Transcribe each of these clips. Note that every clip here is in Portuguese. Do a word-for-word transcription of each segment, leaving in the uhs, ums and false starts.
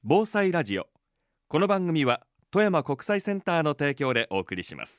防災ラジオ。この番組は富山国際センターの提供でお送りします。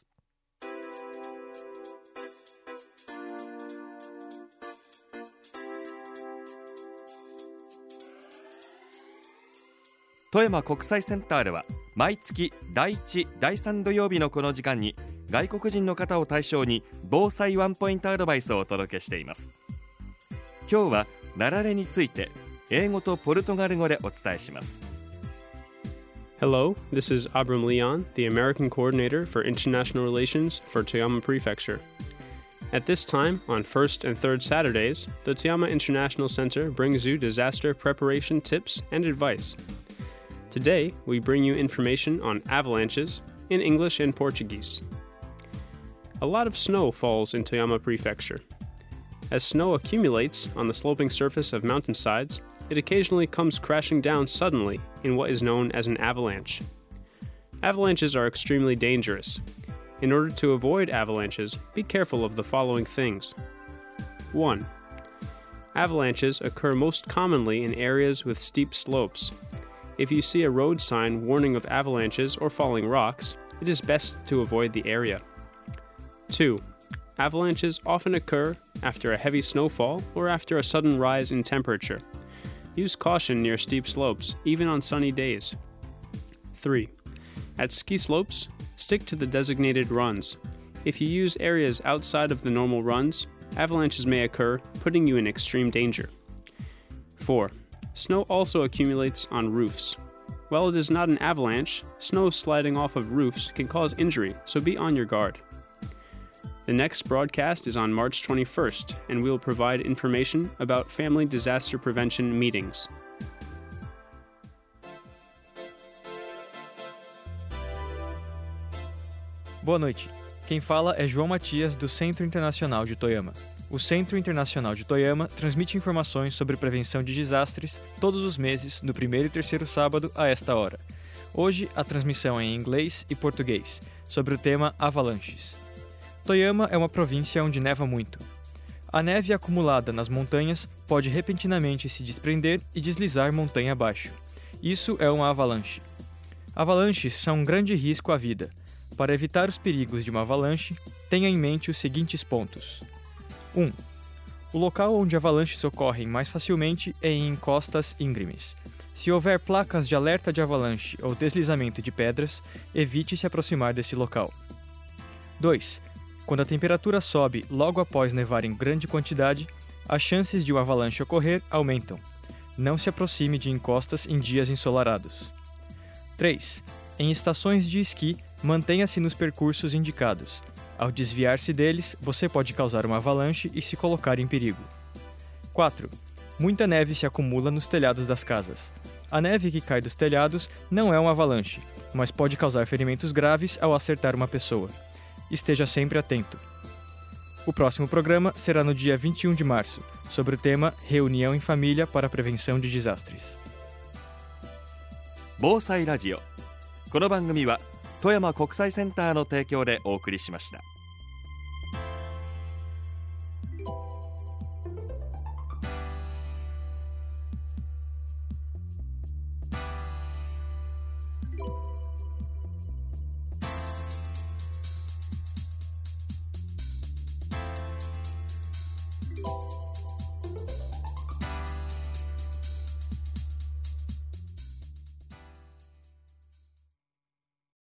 富山国際センターでは毎月だいいち、だいさん土曜日のこの時間に外国人の方を対象に防災ワンポイントアドバイスをお届けしています。今日は雪崩について英語とポルトガル語でお伝えします。 Hello, this is Abram Leon, the American Coordinator for International Relations for Toyama Prefecture. At this time, on first and third Saturdays, the Toyama International Center brings you disaster preparation tips and advice. Today, we bring you information on avalanches in English and Portuguese. A lot of snow falls in Toyama Prefecture. As snow accumulates on the sloping surface of mountainsides, it occasionally comes crashing down suddenly in what is known as an avalanche. Avalanches are extremely dangerous. In order to avoid avalanches, be careful of the following things. one. Avalanches occur most commonly in areas with steep slopes. If you see a road sign warning of avalanches or falling rocks, it is best to avoid the area. two. Avalanches often occur after a heavy snowfall or after a sudden rise in temperature. Use caution near steep slopes, even on sunny days. three. At ski slopes, stick to the designated runs. If you use areas outside of the normal runs, avalanches may occur, putting you in extreme danger. four. Snow also accumulates on roofs. While it is not an avalanche, snow sliding off of roofs can cause injury, so be on your guard. The next broadcast is on March twenty-first, and we will provide information about family disaster prevention meetings. Boa noite. Quem fala é João Matias, do Centro Internacional de Toyama. O Centro Internacional de Toyama transmite informações sobre prevenção de desastres todos os meses, no primeiro e terceiro sábado, a esta hora. Hoje, a transmissão é em inglês e português, sobre o tema avalanches. Toyama é uma província onde neva muito. A neve acumulada nas montanhas pode repentinamente se desprender e deslizar montanha abaixo. Isso é uma avalanche. Avalanches são um grande risco à vida. Para evitar os perigos de uma avalanche, tenha em mente os seguintes pontos. um. O local onde avalanches ocorrem mais facilmente é em encostas íngremes. Se houver placas de alerta de avalanche ou deslizamento de pedras, evite se aproximar desse local. dois. Quando a temperatura sobe logo após nevar em grande quantidade, as chances de uma avalanche ocorrer aumentam. Não se aproxime de encostas em dias ensolarados. três. Em estações de esqui, mantenha-se nos percursos indicados. Ao desviar-se deles, você pode causar uma avalanche e se colocar em perigo. quatro. Muita neve se acumula nos telhados das casas. A neve que cai dos telhados não é uma avalanche, mas pode causar ferimentos graves ao acertar uma pessoa. Esteja sempre atento. O próximo programa será no dia vinte e um de março, sobre o tema Reunião em Família para a Prevenção de Desastres. 防災ラジオ。この番組は富山国際センターの提供でお送りしました。